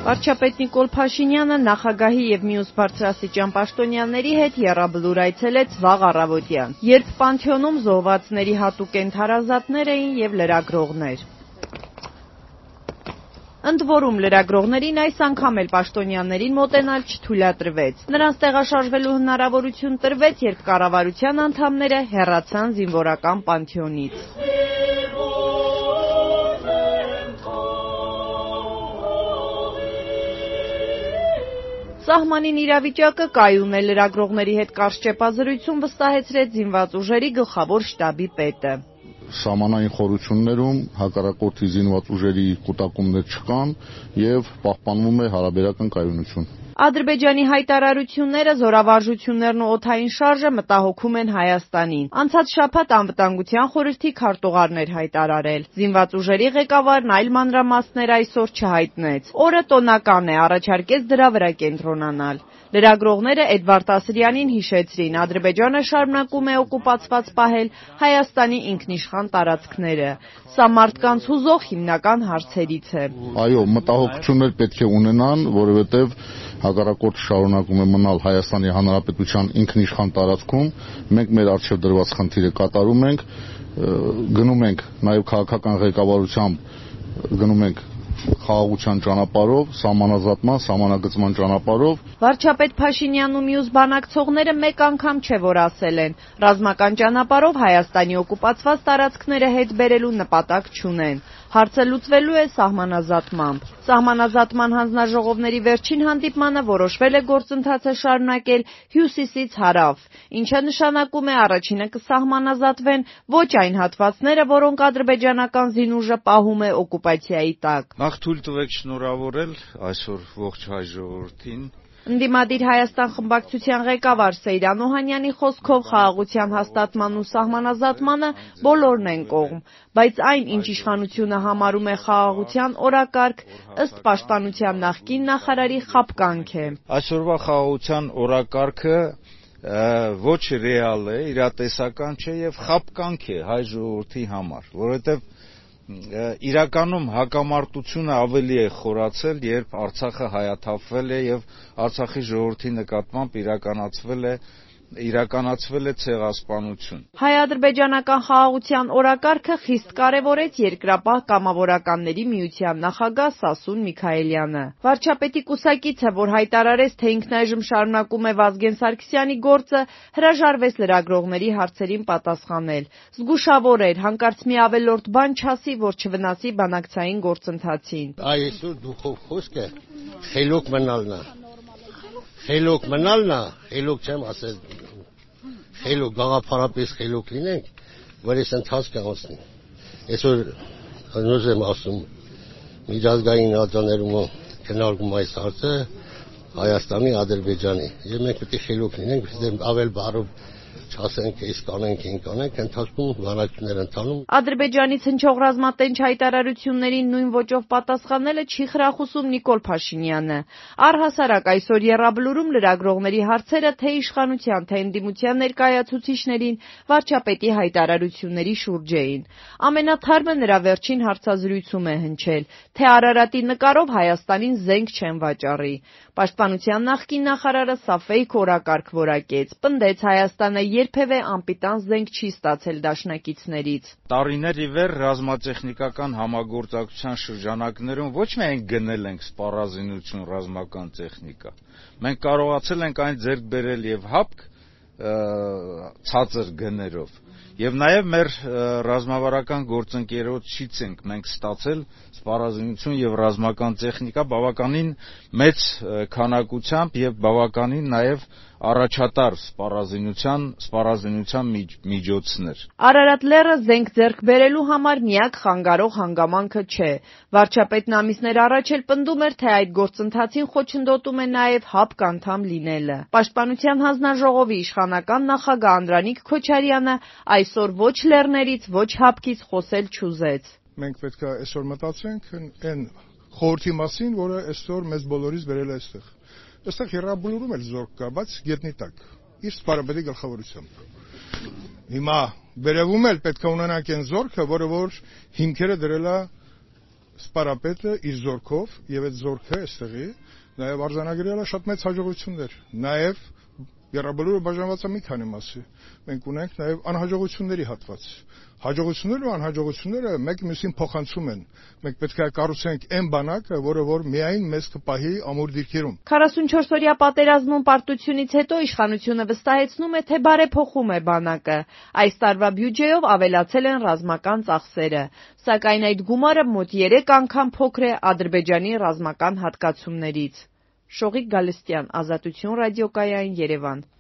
Վարչապետ Նիկոլ Փաշինյանը նախագահի եւ մյուս բարձրաստիճան պաշտոնյաների հետ եռաբլուր այցելեց վաղ առավոտյան, երբ Պանթեոնում զոհվածների հատուկ ենթարազատներ էին եւ լրագրողներ։ Ընդ որում լրագրողներին այս անգամ էլ պաշտոնյաներին մոտենալ չթույլատրվեց։ Նրանց տեղաշարժվելու հնարավորություն տրվեց, երբ կառավարության անդամները հեռացան զինվորական Պանթեոնից։ Սահմանին իրավիճակը կայուն է, լրագրողների հետ կարճ ճեպազրույցում վստահեցրեց զինված ուժերի գլխավոր շտաբի պետը։ Սահմանային խորություններում հակառակորդի զինված ուժերի կուտակումներ չկան եւ պահպանվում է հարաբերական կայունություն։ Ադրբեջանի հայտարարությունները, զորավարժություններն ու օդային շարժը մտահոգում են Հայաստանին։ Անցած շաբաթ Անվտանգության խորհրդի քարտուղարն էր հայտարարել։ Զինված ուժերի ղեկավարն այլ մանրամասներ այսօր չհայտնեց։ Օրը տոնական է, առաջարկեց դրա վրա կենտրոնանալ։ Լրագրողները Էդվարդ Ասրյանին հիշեցրին, Ադրբեջանը շարունակում է օկուպացված պահել Հայաստանի ինքնիշխան տարածքները։ Սա մարդկանց հուզող հիմնական հարցերից է։ Այո, մտահոգություններ պետք է ունենան, որովհետև հակառակորդը շարունակում է մնալ Հայաստանի Հանրապետության ինքնիշխան տարածքում, մենք մեր առջև դրված խնդիրը կատարում ենք, գնում ենք նաև քաղաքական ղեկավարությամբ գնում ենք խաղաղության ճանապարհով, սահմանազատման, սահմանագծման ճանապարհով։ Վարչապետ Փաշինյանն ու մյուս բանակցողները մեկ անգամ չէ որ ասել են, ռազմական ճանապարհով Հայաստանի օկուպացված տարածքները հետ բերելու նպատակ չունեն։ Հարցը լուծվելու է սահմանազատմամբ։ Սահմանազատման հանձնաժողովների վերջին հանդիպմանը որոշվել է գործընթացը շարունակել հյուսիսից հարավ, ինչը նշանակում է առաջինը կսահմանազատվեն ոչ այն հատվածները, որոնք ադրբեջանական զինուժը պահում է օկուպացիայի տակ։ Նախ թույլ տվեք շնորհավորել այսօր ողջ հայ ժողովրդին։ Ընդդիմադիր Հայաստան խմբակցության ղեկավար Սեյրան Օհանյանի խոսքով խաղաղության հաստատման ու սահմանազատմանը բոլորն են կողմ, բայց այն, ինչ իշխանությունը համարում է խաղաղության օրակարգ, ըստ պաշտպանության նախկին նախարարի խաբկանք է։ Այսօրվա խաղաղության օրակարգը ոչ ռեալ է, իրատեսական չէ եւ խաբկանք է հայ ժողովրդի համար, որովհետեւ իրականում հակամարտությունը ավելի է խորացել, երբ Արցախը հայաթափվել է եւ Արցախի ժողովրդի նկատմամբ իրականացվել է ցեղասպանություն։ Հայ-ադրբեջանական խաղաղության օրակարգը խիստ կարևորեց Երկրապահ կամավորականների միության նախագահ Սասուն Միքայելյանը։ Վարչապետի կուսակիցը, որ հայտարարեց, թե ինքնայժմ շարունակում է Վազգեն Սարգսյանի գործը, հրաժարվեց լրագրողների հարցերին պատասխանել։ Զգուշավոր էր, հանկարծ մի ավելորդ բան չասի, որ չվնասի բանակցային գործընթացին։ Այսօր դուխով խոսքը խելոք մնալն է։ Խելոք մնալն է, խելոք չեմ ասել, խելոք գաղափարապես խելոք լինենք, որ այս ընթացքը անցնի։ Այսօր հնուզ եմ ասում, միջազգային ատյաներում քննարկում այս հարցը Հայաստանի, Ադրբեջանի, եւ մենք պետք է խելոք լինենք, դեռ ավել բարով չասենք, այս կանենք, այն կանենք, ընթացքում բանակցություններ ընթանում։ Ադրբեջանից հնչող ռազմատենչ հայտարարություններին նույն ոճով պատասխանելը չի խրախուսում Նիկոլ Փաշինյանը։ Առհասարակ այսօր եռաբլուրում լրագրողների հարցերը թե իշխանության, թե ընդդիմության ներկայացուցիչներին վարչապետի հայտարարությունների շուրջ էին։ Ամենաթարմը նրա վերջին հարցազրույցում է հնչել, թե Արարատի նկարով Հայաստանին զենք չեն վաճառի։ Պաշտպանության նախկին նախարարը սա ֆեյք օրակարգ որակեց, պնդեց Հայաստանը երբևէ անպիտան զենք չի ստացել դաշնակիցներից։ Տարիներ ի վեր ռազմատեխնիկական համագործակցության շրջանակներում ոչ միայն գնել ենք սպառազինություն ռազմական տեխնիկա, մենք կարողացել ենք այն ձեռք բերել եւ հապկ ցածր գներով եւ նաեւ մեր ռազմավարական գործընկերոջից ենք մենք ստացել սպառազինություն եւ ռազմական տեխնիկա բավականին մեծ քանակությամբ եւ բավականին նաեւ առաջատար սպառազինության միջոցներ։ Արարատ լեռը զենք ձեռք բերելու համար միակ խանգարող հանգամանքը չէ։ Վարչապետն ամիսներ առաջ էլ պնդում էր, թե այդ գործընթացին խոչընդոտում է նաև ՀԱՊԿ անդամ լինելը։ Պաշտպանության հանձնաժողովի իշխանական նախագահ Անդրանիկ Քոչարյանը այսօր ոչ լեռներից, ոչ ՀԱՊԿ-ից խոսել չուզեց։ Մենք պետք է այսօր մտածենք այն խորհրդի մասին, որը այսօր մեզ բոլորիս բերել է այստեղ։ Այստեղ հեռաբլուրում էլ զորք կա, բայց գետնի տակ, իր սպարաբերի գլխավորությամբ։ Հիմա վերևում էլ պետք է ունենանք այն զորքը, որը որ հիմքերը դրել է սպարապետը իր զորքով եւ այդ զորքը այստեղի նաեւ արձանագրել է շատ մեծ հաջողություններ, նաեւ Եռաբլուրը բաժանված է մի քանի մասի։ Մենք ունենք նաև անհաջողությունների հատված։ Հաջողությունները ու անհաջողությունները մեկ մյուսին փոխանցում են։ Մենք պետք է կառուցենք այն բանակը, որը որ միայն մեզ կպահի ամուր դիրքերում։ 44-օրյա պատերազմում պարտությունից հետո իշխանությունը վստահեցնում է, թե բարեփոխում է բանակը։ Այս տարվա բյուջեով ավելացել են ռազմական ծախսերը, սակայն այդ գումարը մոտ 3 անգամ փոքր է Ադրբեջանի ռազմական հատկացումներից։ Շողիկ Գալստյան, Ազատություն ռադիոկայան, Երևան։